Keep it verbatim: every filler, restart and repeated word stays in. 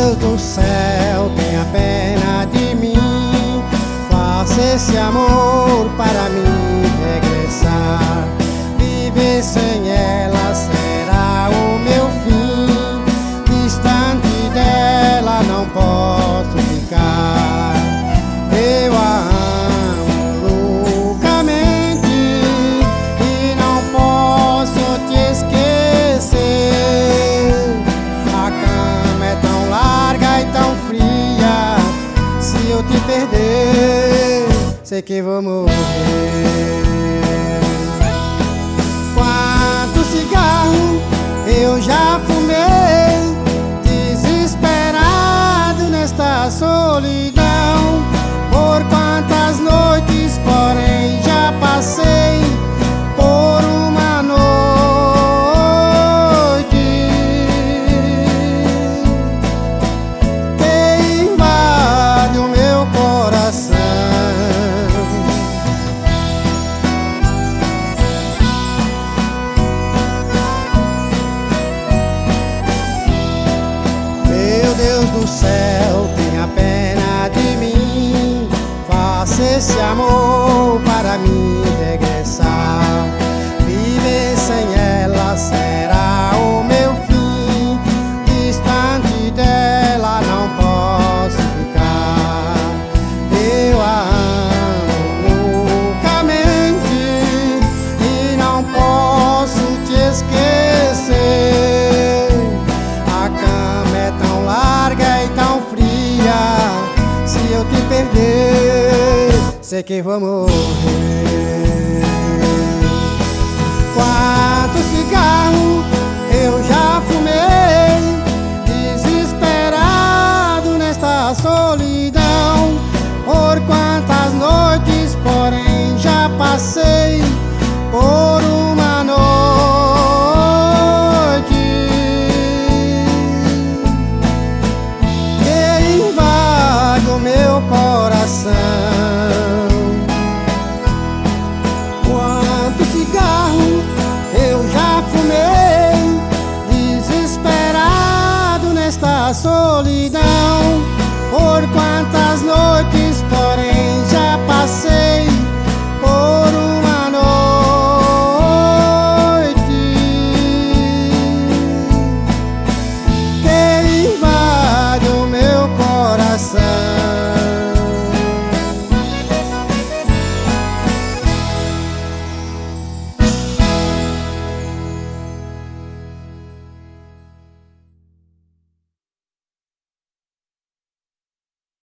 Deus do céu, tenha pena de mim, faça esse amor para mim regressar. Viver sem ela será o meu fim, distante dela não posso ficar. Eu a amo loucamente e não posso te esquecer. A cama é tão larga e tão fria, se eu te perder, sei que vou morrer. Quanto cigarro eu já fumei, desesperado nesta solidão. Por quantas noites, porém, já passei por uma noite que invade o meu coração. Meu Deus do céu, tenha pena de mim, faça esse amor para mim regressar. Viver sem ela será o meu fim, distante dela não posso ficar. Eu a amo loucamente e não posso te esquecer. A cama é tão larga e tão fria, se eu te perder, sei que vou morrer.